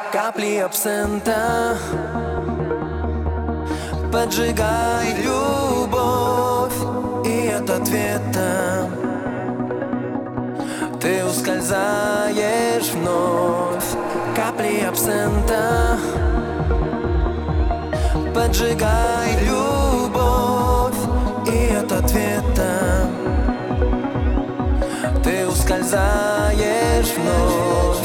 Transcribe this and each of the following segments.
Капли абсента, поджигай любовь, и от ответа ты ускользаешь вновь. Капли абсента, поджигай любовь, и от ответа ты ускользаешь вновь.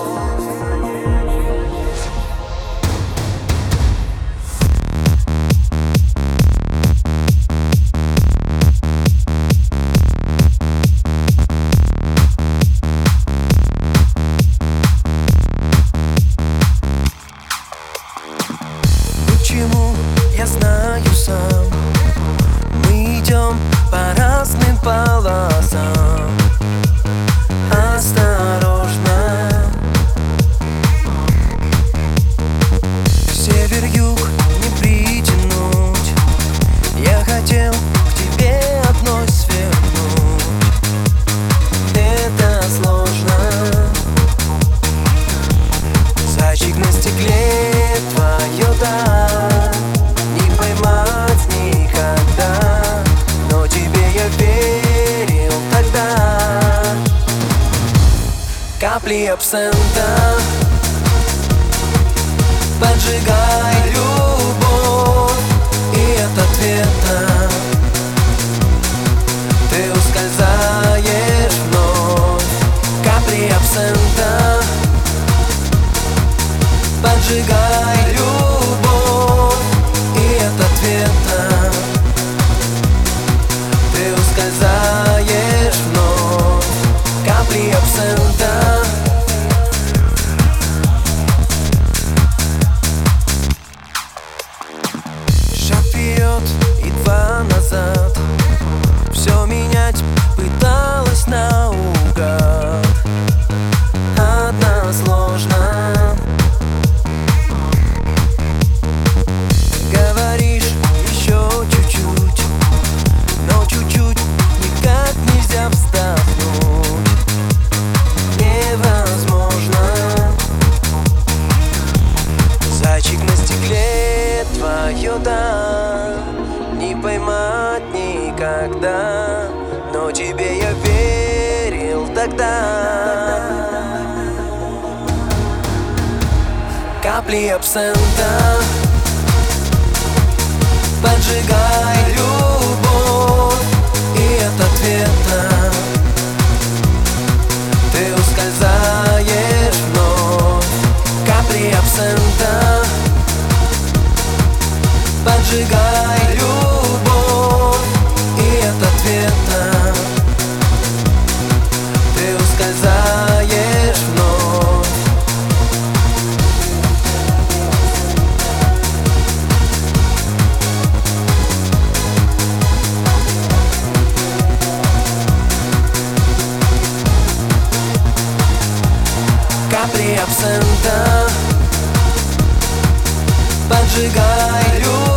Почему, я знаю сам, мы идем по разным полосам. Осторожно, север-юг не притянуть. Я хотел к тебе одной свернуть. Это сложно. Зайчик на стекле, твое да, не поймать никогда, но тебе я верил тогда. Капли абсента, поджигай любовь, и от ответа ты ускользаешь вновь. Капли абсента, поджигай любовь, и от ответа ты ускользаешь вновь. Капли абсента. Шаг вперед и два назад, все менять пыталась наугад. Односложно. Говоришь еще чуть-чуть, но чуть-чуть никак нельзя вздохнуть. Невозможно. Зайчик на стекле, твое да, не поймать никогда, но тебе я верил тогда. Капли абсента, поджигай любовь, и от ответа ты ускользаешь вновь. Капли абсента, поджигай любовь, и от ответа ты ускользаешь вновь. Капли абсента, поджигай любовь.